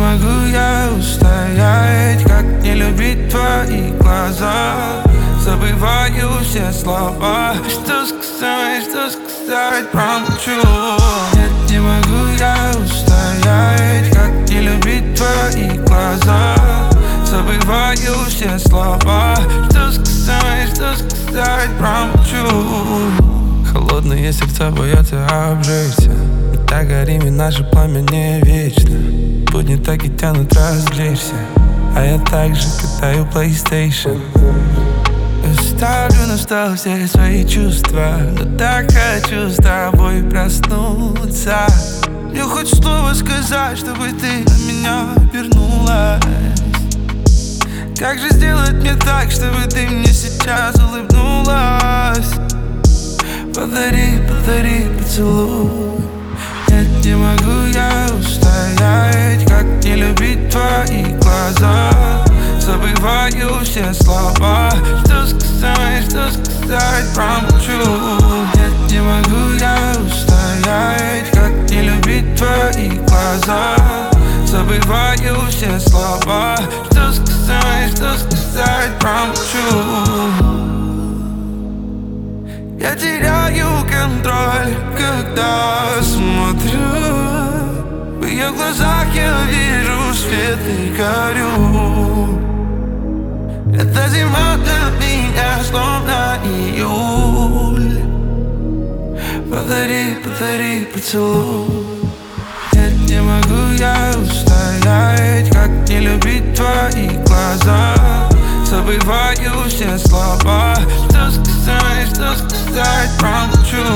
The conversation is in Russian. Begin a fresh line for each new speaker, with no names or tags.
могу я устоять, как не любить твои глаза. Забываю все слова, что сказать, промолчу. Нет, не могу я устоять, как не любить твои глаза. Забываю все слова, что сказать, промолчу. Холодные сердца боятся обжечься. Мы так горим, и наше пламя не вечно. Будни так и тянут развлечься, а я также катаю PlayStation. Ставлю на стол все свои чувства, но так хочу с тобой проснуться. Мне хоть слово сказать, чтобы ты на меня вернулась. Как же сделать мне так, чтобы ты мне сейчас улыбнулась? Подари поцелуй. Нет, не могу я устоять, как не любить твои глаза. Забываю все слова, что сказать, промолчу. Нет, не могу я устоять, как не любить твои глаза. Забываю все слова, что сказать, промолчу. Я теряю контроль, когда смотрю. В ее глазах я вижу свет и горю. Эта зима для меня словно июль. Подари поцелуй. Нет, не могу я устоять, как не любить твои глаза. Забываю все слова, что сказать, промолчу.